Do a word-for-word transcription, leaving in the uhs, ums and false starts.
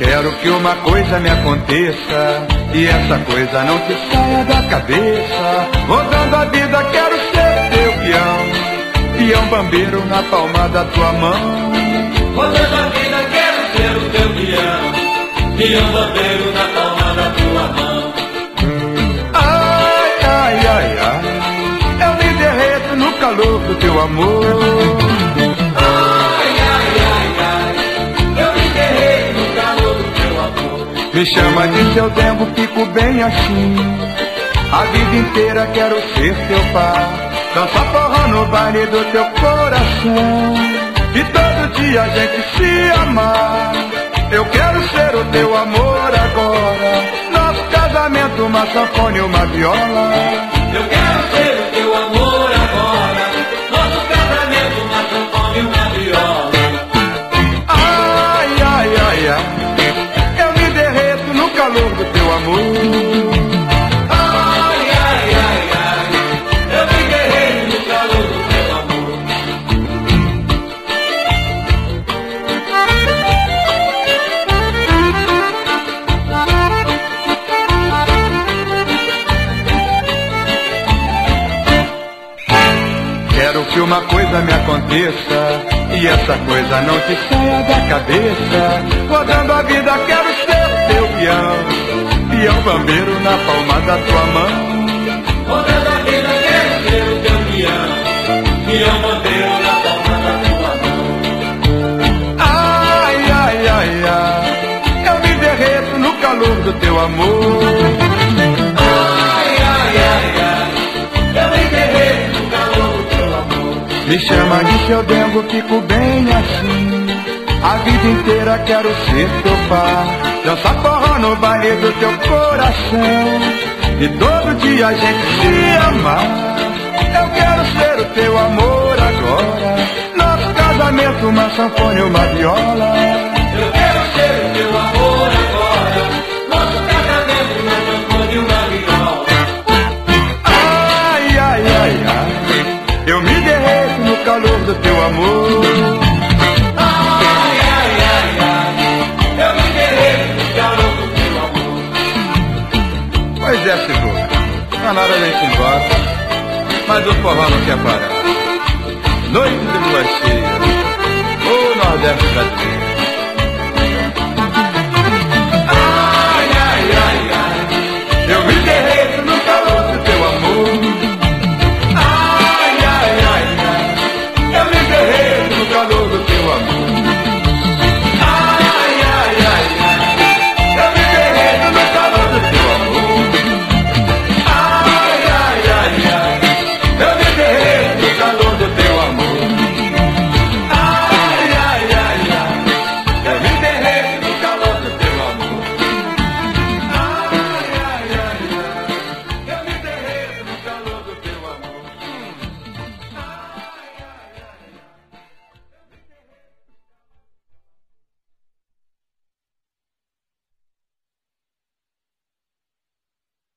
Quero que uma coisa me aconteça e essa coisa não te saia da cabeça. Rodando a vida quero ser teu peão, peão bambeiro na palma da tua mão. Rodando a vida quero ser o teu peão, peão bambeiro na palma da tua mão. Ai, ai, ai, ai, eu me derreto no calor do teu amor. Me chama de seu tempo, fico bem assim. A vida inteira quero ser teu par, dança forró no baile do teu coração, e todo dia a gente se amar. Eu quero ser o teu amor agora, nosso casamento uma sanfona e uma viola. Eu quero ser o teu amor agora, nosso casamento uma sanfona e uma viola. Ai, ai, ai, ai, no calor do teu amor. Ai, ai, ai, ai, eu me derreto no calor do teu amor. Quero que uma coisa me aconteça e essa coisa não te saia da cabeça. Rodando a vida quero ser teu peão, peão bambeiro na palma da tua mão. Rodando a vida quero ser o teu peão, peão bambeiro na palma da tua mão. Ai, ai, ai, ai, eu me derreto no calor do teu amor. Ai, ai, ai, ai, eu me derreto no calor do teu amor. Me chama de seu dengo, fico bem assim. A vida inteira quero ser teu par, dança forró no baile do teu coração, e todo dia a gente se amar. Eu quero ser o teu amor agora, nosso casamento uma sanfona e uma viola. Eu quero ser o teu amor agora, nosso casamento uma sanfona e uma viola. Ai, ai, ai, ai, eu me derreto no calor do teu amor. Pois é, segura, a nada vem-se embora, mas o forró não quer parar. Noite de lua cheia, o Nordeste brasileiro.